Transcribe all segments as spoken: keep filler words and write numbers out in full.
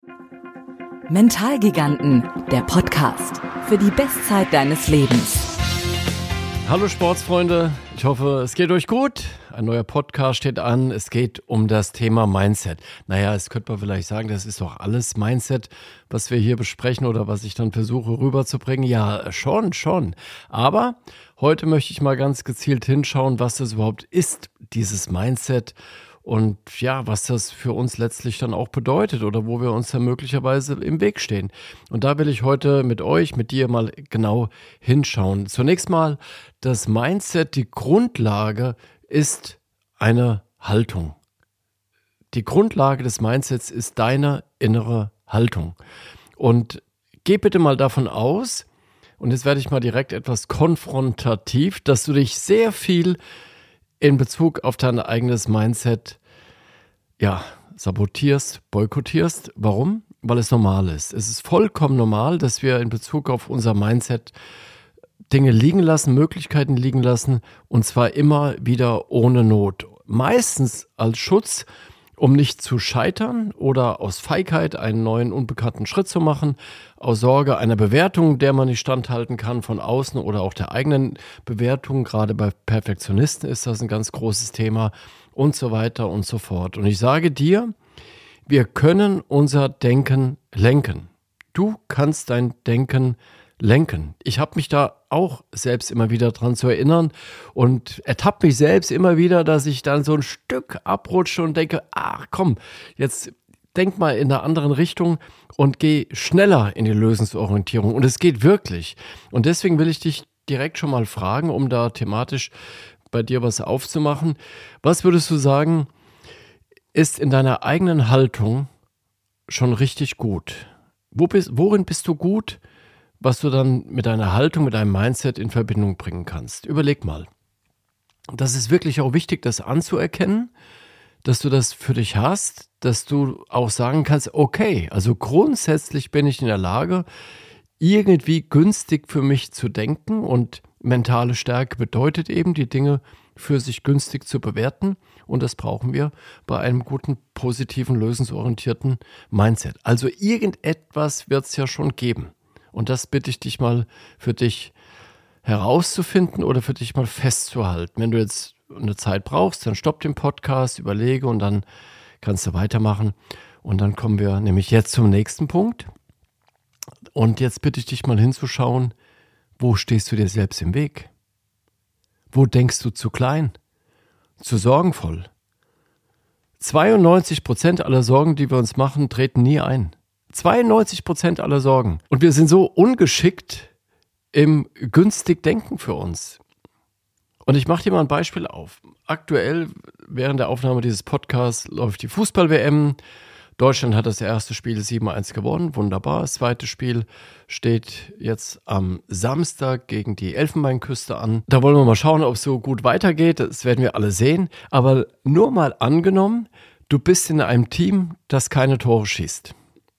Mentalgiganten, der Podcast für die Bestzeit deines Lebens. Hallo Sportsfreunde, ich hoffe, es geht euch gut. Ein neuer Podcast steht an. Es geht um das Thema Mindset. Naja, es könnte man vielleicht sagen, das ist doch alles Mindset, was wir hier besprechen oder was ich dann versuche rüberzubringen. Ja, schon, schon. Aber heute möchte ich mal ganz gezielt hinschauen, was das überhaupt ist, dieses Mindset. Und ja, was das für uns letztlich dann auch bedeutet oder wo wir uns dann möglicherweise im Weg stehen. Und da will ich heute mit euch, mit dir mal genau hinschauen. Zunächst mal, das Mindset, die Grundlage ist eine Haltung. Die Grundlage des Mindsets ist deine innere Haltung. Und geh bitte mal davon aus, und jetzt werde ich mal direkt etwas konfrontativ, dass du dich sehr viel in Bezug auf dein eigenes Mindset, ja, sabotierst, boykottierst. Warum? Weil es normal ist. Es ist vollkommen normal, dass wir in Bezug auf unser Mindset Dinge liegen lassen, Möglichkeiten liegen lassen, und zwar immer wieder ohne Not. Meistens als Schutz, um nicht zu scheitern oder aus Feigheit einen neuen, unbekannten Schritt zu machen, aus Sorge einer Bewertung, der man nicht standhalten kann von außen oder auch der eigenen Bewertung. Gerade bei Perfektionisten ist das ein ganz großes Thema und so weiter und so fort. Und ich sage dir, wir können unser Denken lenken. Du kannst dein Denken lenken. Ich habe mich da auch selbst immer wieder dran zu erinnern und ertappe mich selbst immer wieder, dass ich dann so ein Stück abrutsche und denke, ach komm, jetzt denk mal in einer anderen Richtung und geh schneller in die Lösungsorientierung. Und es geht wirklich. Und deswegen will ich dich direkt schon mal fragen, um da thematisch bei dir was aufzumachen. Was würdest du sagen, ist in deiner eigenen Haltung schon richtig gut? Wo bist, worin bist du gut, was du dann mit deiner Haltung, mit deinem Mindset in Verbindung bringen kannst? Überleg mal. Das ist wirklich auch wichtig, das anzuerkennen, dass du das für dich hast, dass du auch sagen kannst, okay, also grundsätzlich bin ich in der Lage, irgendwie günstig für mich zu denken, und mentale Stärke bedeutet eben, die Dinge für sich günstig zu bewerten, und das brauchen wir bei einem guten, positiven, lösungsorientierten Mindset. Also irgendetwas wird es ja schon geben. Und das bitte ich dich mal für dich herauszufinden oder für dich mal festzuhalten. Wenn du jetzt eine Zeit brauchst, dann stopp den Podcast, überlege und dann kannst du weitermachen. Und dann kommen wir nämlich jetzt zum nächsten Punkt. Und jetzt bitte ich dich mal hinzuschauen, wo stehst du dir selbst im Weg? Wo denkst du zu klein, zu sorgenvoll? zweiundneunzig Prozent aller Sorgen, die wir uns machen, treten nie ein. zweiundneunzig Prozent aller Sorgen. Und wir sind so ungeschickt im günstig Denken für uns. Und ich mache dir mal ein Beispiel auf. Aktuell, während der Aufnahme dieses Podcasts, läuft die Fußball-W M. Deutschland hat das erste Spiel sieben eins gewonnen, wunderbar. Das zweite Spiel steht jetzt am Samstag gegen die Elfenbeinküste an. Da wollen wir mal schauen, ob es so gut weitergeht. Das werden wir alle sehen. Aber nur mal angenommen, du bist in einem Team, das keine Tore schießt.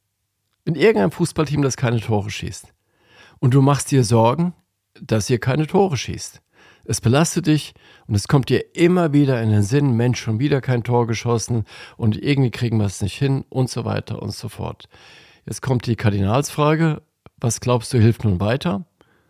In irgendeinem Fußballteam, das keine Tore schießt. Und du machst dir Sorgen, dass ihr keine Tore schießt. Es belastet dich und es kommt dir immer wieder in den Sinn, Mensch, schon wieder kein Tor geschossen und irgendwie kriegen wir es nicht hin und so weiter und so fort. Jetzt kommt die Kardinalsfrage, was glaubst du, hilft nun weiter?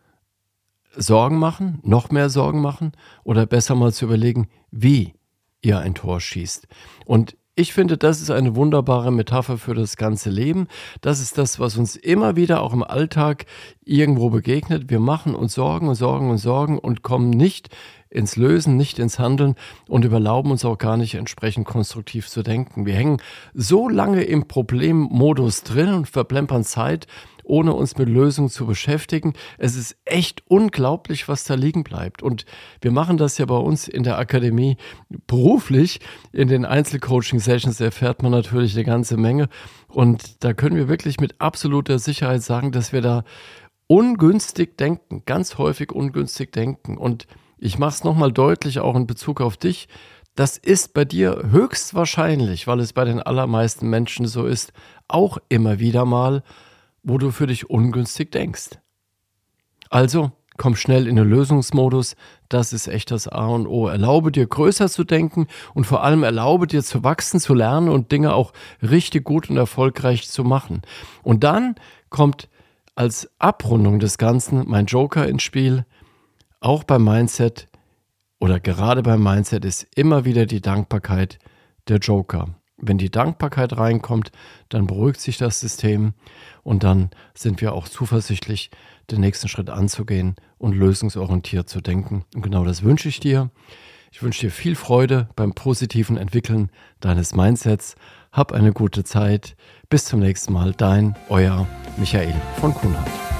Sorgen machen, noch mehr Sorgen machen oder besser mal zu überlegen, wie ihr ein Tor schießt. Und ich finde, das ist eine wunderbare Metapher für das ganze Leben. Das ist das, was uns immer wieder auch im Alltag irgendwo begegnet. Wir machen uns Sorgen und Sorgen und Sorgen und kommen nicht ins Lösen, nicht ins Handeln und überlauben uns auch gar nicht entsprechend konstruktiv zu denken. Wir hängen so lange im Problemmodus drin und verplempern Zeit, ohne uns mit Lösungen zu beschäftigen. Es ist echt unglaublich, was da liegen bleibt. Und wir machen das ja bei uns in der Akademie beruflich. In den Einzelcoaching-Sessions erfährt man natürlich eine ganze Menge. Und da können wir wirklich mit absoluter Sicherheit sagen, dass wir da ungünstig denken, ganz häufig ungünstig denken. Und ich mache es nochmal deutlich, auch in Bezug auf dich. Das ist bei dir höchstwahrscheinlich, weil es bei den allermeisten Menschen so ist, auch immer wieder mal, wo du für dich ungünstig denkst. Also komm schnell in den Lösungsmodus. Das ist echt das A und O. Erlaube dir, größer zu denken und vor allem erlaube dir, zu wachsen, zu lernen und Dinge auch richtig gut und erfolgreich zu machen. Und dann kommt als Abrundung des Ganzen mein Joker ins Spiel. Auch beim Mindset oder gerade beim Mindset ist immer wieder die Dankbarkeit der Joker. Wenn die Dankbarkeit reinkommt, dann beruhigt sich das System und dann sind wir auch zuversichtlich, den nächsten Schritt anzugehen und lösungsorientiert zu denken. Und genau das wünsche ich dir. Ich wünsche dir viel Freude beim positiven Entwickeln deines Mindsets. Hab eine gute Zeit. Bis zum nächsten Mal. Dein, euer Michael von Kuhnhardt.